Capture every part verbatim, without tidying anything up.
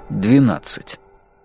двенадцать.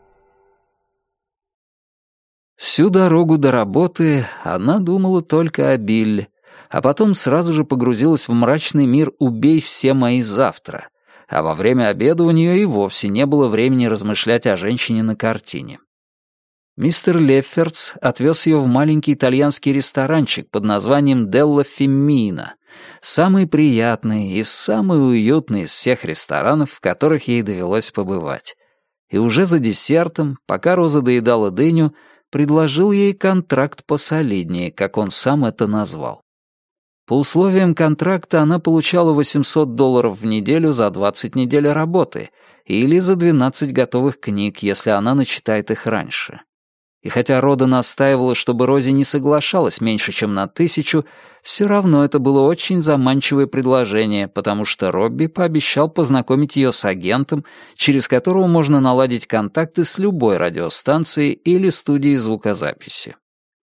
Всю дорогу до работы она думала только о Билле, а потом сразу же погрузилась в мрачный мир «Убей все мои завтра», а во время обеда у нее и вовсе не было времени размышлять о женщине на картине. Мистер Леффертс отвез ее в маленький итальянский ресторанчик под названием «Делла Феммина», самый приятный и самый уютный из всех ресторанов, в которых ей довелось побывать. И уже за десертом, пока Роза доедала дыню, предложил ей контракт посолиднее, как он сам это назвал. По условиям контракта она получала восемьсот долларов в неделю за двадцать недель работы или за двенадцать готовых книг, если она начитает их раньше. И хотя Рода настаивала, чтобы Рози не соглашалась меньше, чем на тысячу, все равно это было очень заманчивое предложение, потому что Робби пообещал познакомить ее с агентом, через которого можно наладить контакты с любой радиостанцией или студией звукозаписи.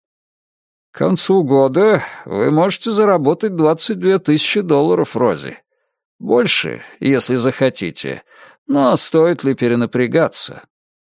«К концу года вы можете заработать двадцать две тысячи долларов, Рози. Больше, если захотите, но стоит ли перенапрягаться?»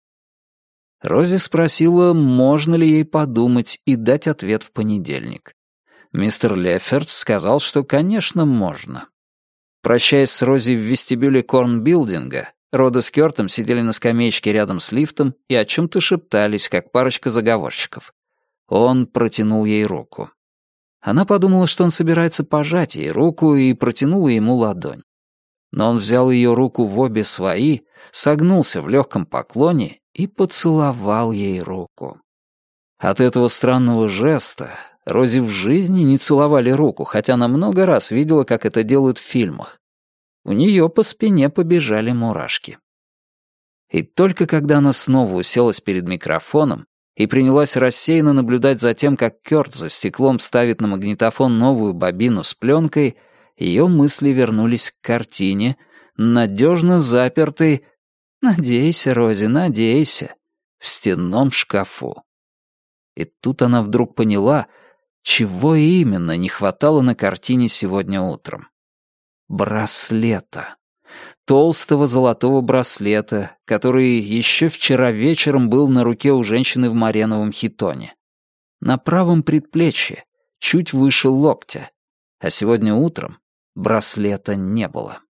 Рози спросила, можно ли ей подумать и дать ответ в понедельник. Мистер Леффертс сказал, что, конечно, можно. Прощаясь с Рози в вестибюле Корнбилдинга, Рода с Кёртом сидели на скамеечке рядом с лифтом и о чем-то шептались, как парочка заговорщиков. Он протянул ей руку. Она подумала, что он собирается пожать ей руку, и протянула ему ладонь. Но он взял ее руку в обе свои, согнулся в легком поклоне и поцеловал ей руку. От этого странного жеста Рози в жизни не целовали руку, хотя она много раз видела, как это делают в фильмах. У нее по спине побежали мурашки. И только когда она снова уселась перед микрофоном и принялась рассеянно наблюдать за тем, как Кёрт за стеклом ставит на магнитофон новую бобину с пленкой, ее мысли вернулись к картине, надежно запертой, надейся, Рози, надейся, в стенном шкафу. И тут она вдруг поняла, чего именно не хватало на картине сегодня утром. Браслета. Толстого золотого браслета, который еще вчера вечером был на руке у женщины в мореновом хитоне. На правом предплечье, чуть выше локтя. А сегодня утром браслета не было.